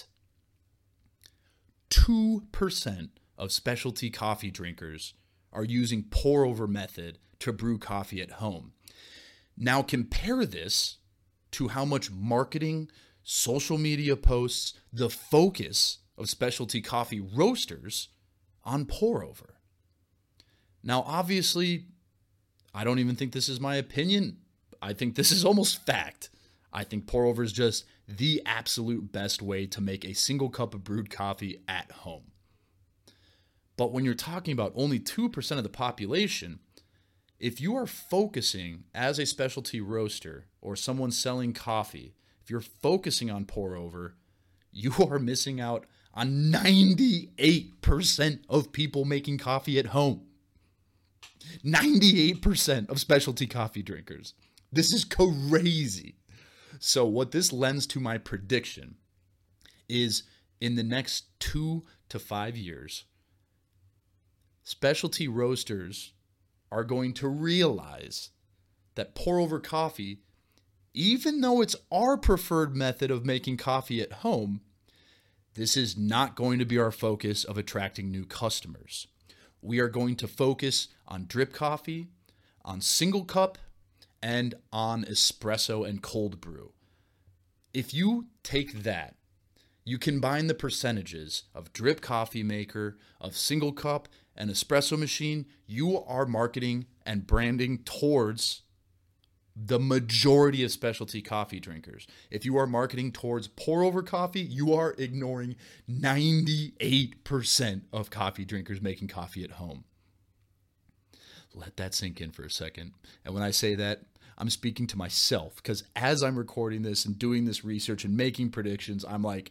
two percent of specialty coffee drinkers are using pour over method to brew coffee at home. Now compare this to how much marketing, social media posts, the focus of specialty coffee roasters on pour over. Now, obviously, I don't even think this is my opinion. I think this is almost fact. I think pour over is just the absolute best way to make a single cup of brewed coffee at home. But when you're talking about only two percent of the population, if you are focusing as a specialty roaster or someone selling coffee, if you're focusing on pour over, you are missing out on ninety-eight percent of people making coffee at home. ninety-eight percent of specialty coffee drinkers. This is crazy. So what this lends to my prediction is in the next two to five years, specialty roasters are going to realize that pour over coffee, even though it's our preferred method of making coffee at home, this is not going to be our focus of attracting new customers. We are going to focus on drip coffee, on single cup, and on espresso and cold brew. If you take that, you combine the percentages of drip coffee maker, of single cup, and espresso machine, you are marketing and branding towards the majority of specialty coffee drinkers. If you are marketing towards pour over coffee, you are ignoring ninety-eight percent of coffee drinkers making coffee at home. Let that sink in for a second. And when I say that, I'm speaking to myself, because as I'm recording this and doing this research and making predictions, I'm like,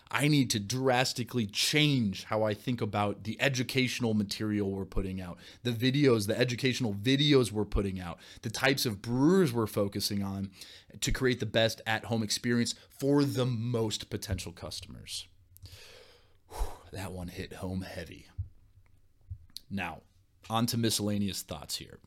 I need to drastically change how I think about the educational material we're putting out, the videos, the educational videos we're putting out, the types of brewers we're focusing on to create the best at-home experience for the most potential customers. Whew, that one hit home heavy. Now, on to miscellaneous thoughts here.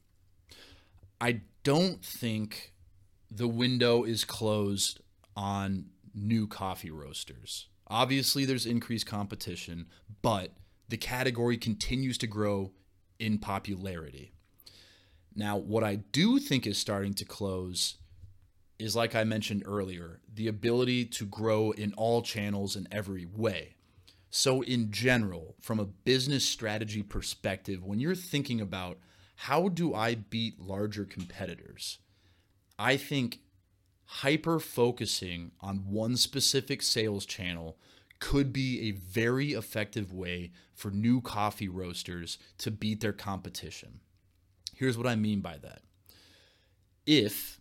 I don't think the window is closed on new coffee roasters. Obviously, there's increased competition, but the category continues to grow in popularity. Now, what I do think is starting to close is, like I mentioned earlier, the ability to grow in all channels in every way. So in general, from a business strategy perspective, when you're thinking about how do I beat larger competitors, I think hyper focusing on one specific sales channel could be a very effective way for new coffee roasters to beat their competition. Here's what I mean by that. If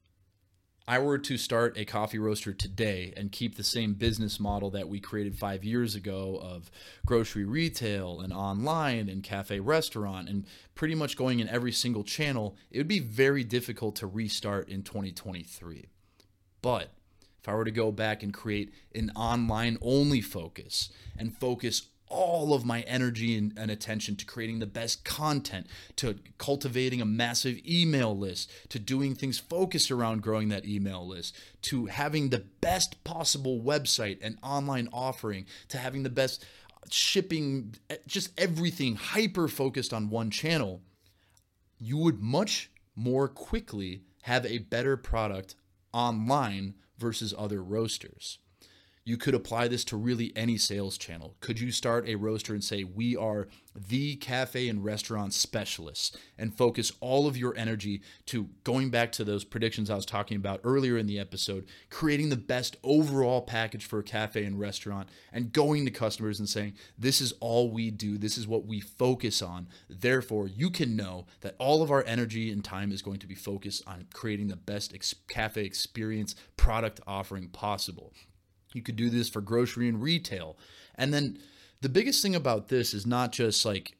I were to start a coffee roaster today and keep the same business model that we created five years ago of grocery retail and online and cafe restaurant and pretty much going in every single channel, it would be very difficult to restart in twenty twenty-three. But if I were to go back and create an online only focus and focus all of my energy and, and attention to creating the best content, to cultivating a massive email list, to doing things focused around growing that email list, to having the best possible website and online offering, to having the best shipping, just everything hyper focused on one channel, you would much more quickly have a better product online versus other roasters. You could apply this to really any sales channel. Could you start a roaster and say, we are the cafe and restaurant specialists, and focus all of your energy to going back to those predictions I was talking about earlier in the episode, creating the best overall package for a cafe and restaurant, and going to customers and saying, this is all we do. This is what we focus on. Therefore, you can know that all of our energy and time is going to be focused on creating the best ex- cafe experience product offering possible. You could do this for grocery and retail. And then the biggest thing about this is not just like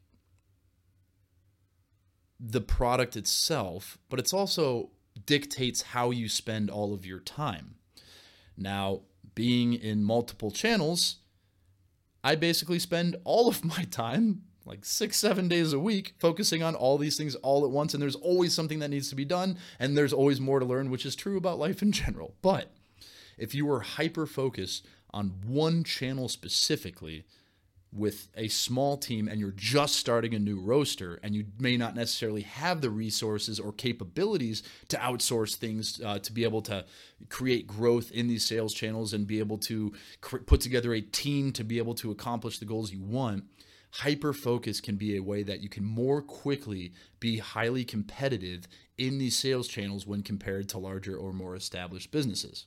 the product itself, but it's also dictates how you spend all of your time. Now, being in multiple channels, I basically spend all of my time, like six, seven days a week, focusing on all these things all at once. And there's always something that needs to be done. And there's always more to learn, which is true about life in general. But if you were hyper-focused on one channel specifically with a small team and you're just starting a new roaster and you may not necessarily have the resources or capabilities to outsource things uh, to be able to create growth in these sales channels and be able to cr- put together a team to be able to accomplish the goals you want, hyper-focus can be a way that you can more quickly be highly competitive in these sales channels when compared to larger or more established businesses.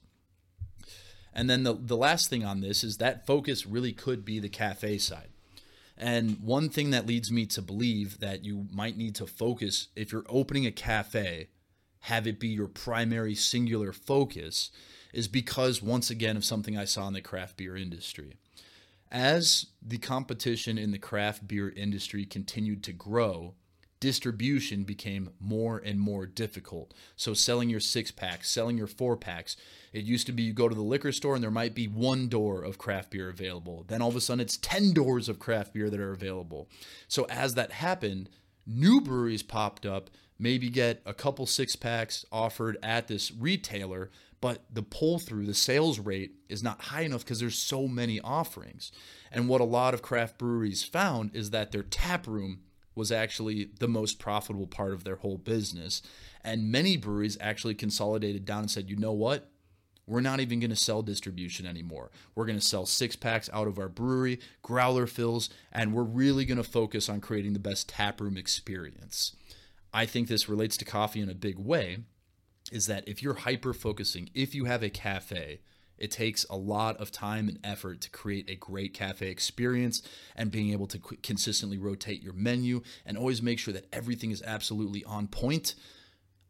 And then the, the last thing on this is that focus really could be the cafe side. And one thing that leads me to believe that you might need to focus, if you're opening a cafe, have it be your primary singular focus, is because, once again, of something I saw in the craft beer industry. As the competition in the craft beer industry continued to grow, distribution became more and more difficult. So selling your six packs, selling your four packs, it used to be you go to the liquor store and there might be one door of craft beer available. Then all of a sudden it's ten doors of craft beer that are available. So as that happened, new breweries popped up, maybe get a couple six packs offered at this retailer, but the pull through, the sales rate is not high enough because there's so many offerings. And what a lot of craft breweries found is that their tap room was actually the most profitable part of their whole business. And many breweries actually consolidated down and said, you know what? We're not even going to sell distribution anymore. We're going to sell six packs out of our brewery, growler fills, and we're really going to focus on creating the best taproom experience. I think this relates to coffee in a big way, is that if you're hyper focusing, if you have a cafe, it takes a lot of time and effort to create a great cafe experience, and being able to qu- consistently rotate your menu and always make sure that everything is absolutely on point.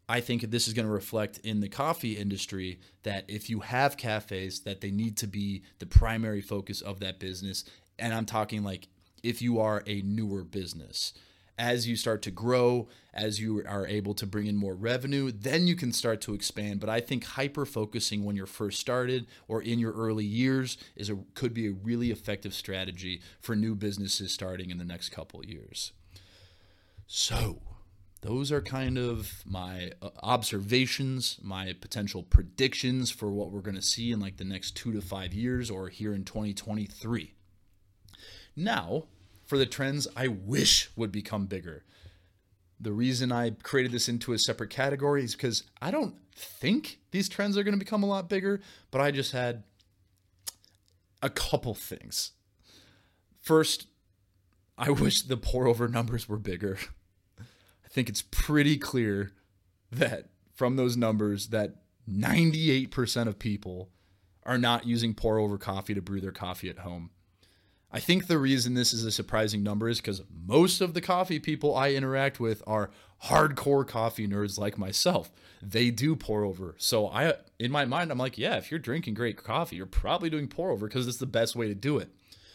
I think this is going to reflect in the coffee industry that if you have cafes, that they need to be the primary focus of that business. And I'm talking like if you are a newer business. As you start to grow, as you are able to bring in more revenue, then you can start to expand. But I think hyper-focusing when you're first started or in your early years is a, could be a really effective strategy for new businesses starting in the next couple of years. So those are kind of my observations, my potential predictions for what we're going to see in like the next two to five years or here in twenty twenty-three. Now, for the trends I wish would become bigger. The reason I created this into a separate category is because I don't think these trends are going to become a lot bigger, but I just had a couple things. First, I wish the pour over numbers were bigger. I think it's pretty clear that from those numbers that ninety-eight percent of people are not using pour over coffee to brew their coffee at home. I think the reason this is a surprising number is because most of the coffee people I interact with are hardcore coffee nerds like myself. They do pour over. So I, in my mind, I'm like, yeah, if you're drinking great coffee, you're probably doing pour over because it's the best way to do it.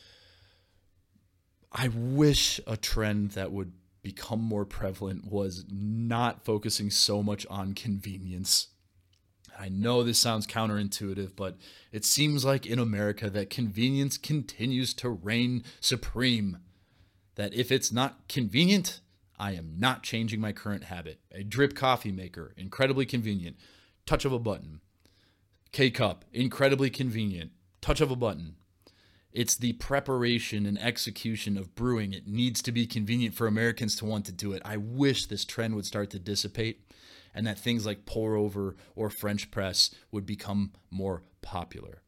I wish a trend that would become more prevalent was not focusing so much on convenience. I know this sounds counterintuitive, but it seems like in America that convenience continues to reign supreme. That if it's not convenient, I am not changing my current habit. A drip coffee maker, incredibly convenient. Touch of a button. K-cup, incredibly convenient. Touch of a button. It's the preparation and execution of brewing. It needs to be convenient for Americans to want to do it. I wish this trend would start to dissipate and that things like pour over or French press would become more popular.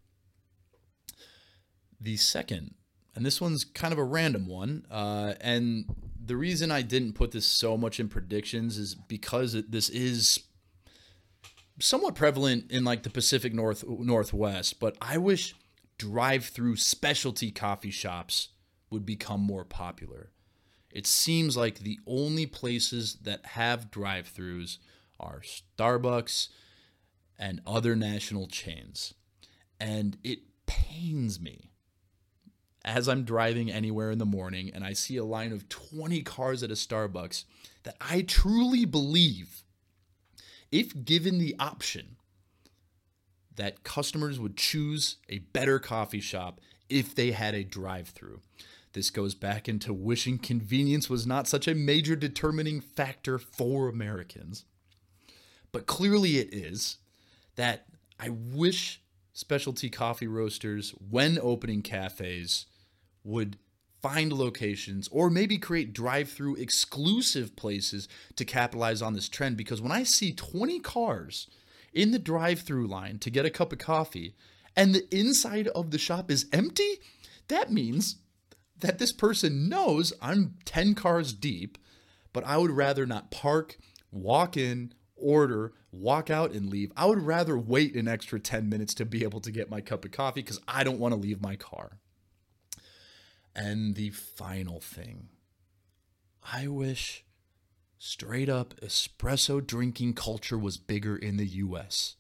The second, and this one's kind of a random one, uh, and the reason I didn't put this so much in predictions is because it, this is somewhat prevalent in like the Pacific North Northwest, but I wish drive-through specialty coffee shops would become more popular. It seems like the only places that have drive-throughs are Starbucks and other national chains. And it pains me as I'm driving anywhere in the morning and I see a line of twenty cars at a Starbucks that I truly believe, if given the option, that customers would choose a better coffee shop if they had a drive-through. This goes back into wishing convenience was not such a major determining factor for Americans. But clearly it is. That I wish specialty coffee roasters, when opening cafes, would find locations or maybe create drive-through exclusive places to capitalize on this trend. Because when I see twenty cars in the drive-through line to get a cup of coffee and the inside of the shop is empty, that means that this person knows I'm ten cars deep, but I would rather not park, walk in, order, walk out and leave. I would rather wait an extra ten minutes to be able to get my cup of coffee because I don't want to leave my car. And the final thing, I wish straight up espresso drinking culture was bigger in the U S.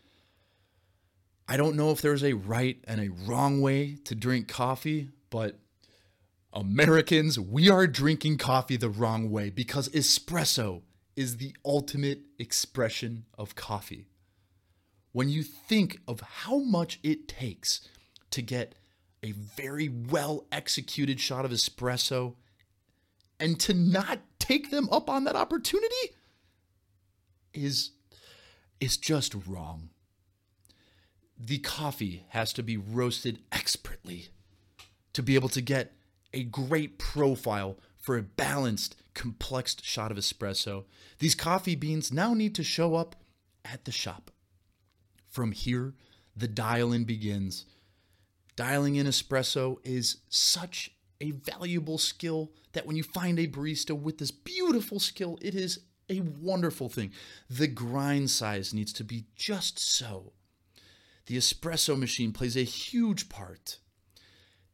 I don't know if there's a right and a wrong way to drink coffee, but Americans, we are drinking coffee the wrong way because espresso is the ultimate expression of coffee. When you think of how much it takes to get a very well executed shot of espresso and to not take them up on that opportunity is, is just wrong. The coffee has to be roasted expertly to be able to get a great profile for a balanced, complex shot of espresso. These coffee beans now need to show up at the shop. From here, the dial-in begins. Dialing in espresso is such a valuable skill that when you find a barista with this beautiful skill, it is a wonderful thing. The grind size needs to be just so. The espresso machine plays a huge part. The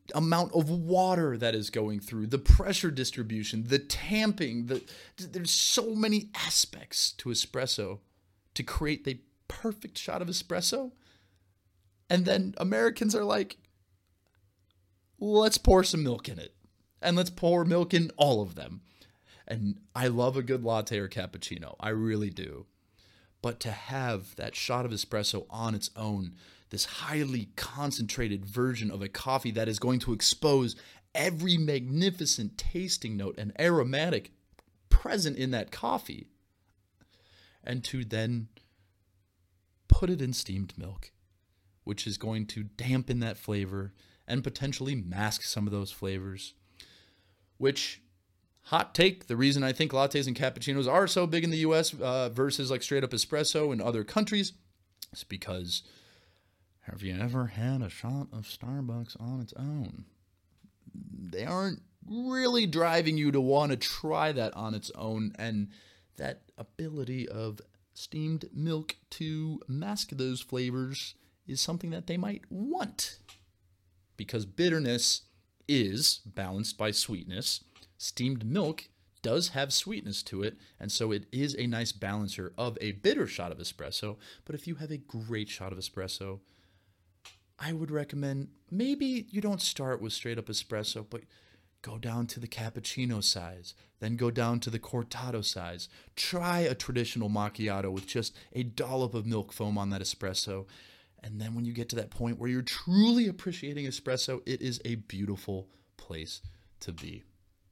amount of water that is going through, the pressure distribution, the tamping, the there's so many aspects to espresso to create the perfect shot of espresso. And then Americans are like, let's pour some milk in it. And let's pour milk in all of them. And I love a good latte or cappuccino. I really do. But to have that shot of espresso on its own, this highly concentrated version of a coffee that is going to expose every magnificent tasting note and aromatic present in that coffee, and to then put it in steamed milk, which is going to dampen that flavor and potentially mask some of those flavors, which, hot take, the reason I think lattes and cappuccinos are so big in the U S uh, versus like straight up espresso in other countries is because, have you ever had a shot of Starbucks on its own? They aren't really driving you to want to try that on its own, and that ability of steamed milk to mask those flavors is something that they might want, because bitterness is balanced by sweetness. Steamed milk does have sweetness to it, and so it is a nice balancer of a bitter shot of espresso. But if you have a great shot of espresso, I would recommend maybe you don't start with straight up espresso, but go down to the cappuccino size, then go down to the cortado size. Try a traditional macchiato with just a dollop of milk foam on that espresso. And then when you get to that point where you're truly appreciating espresso, it is a beautiful place to be.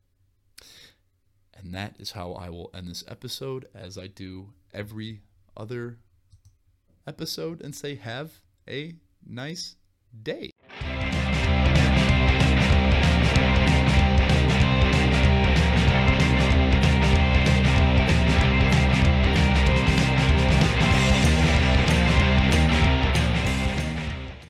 And that is how I will end this episode, as I do every other episode, and say have a nice day.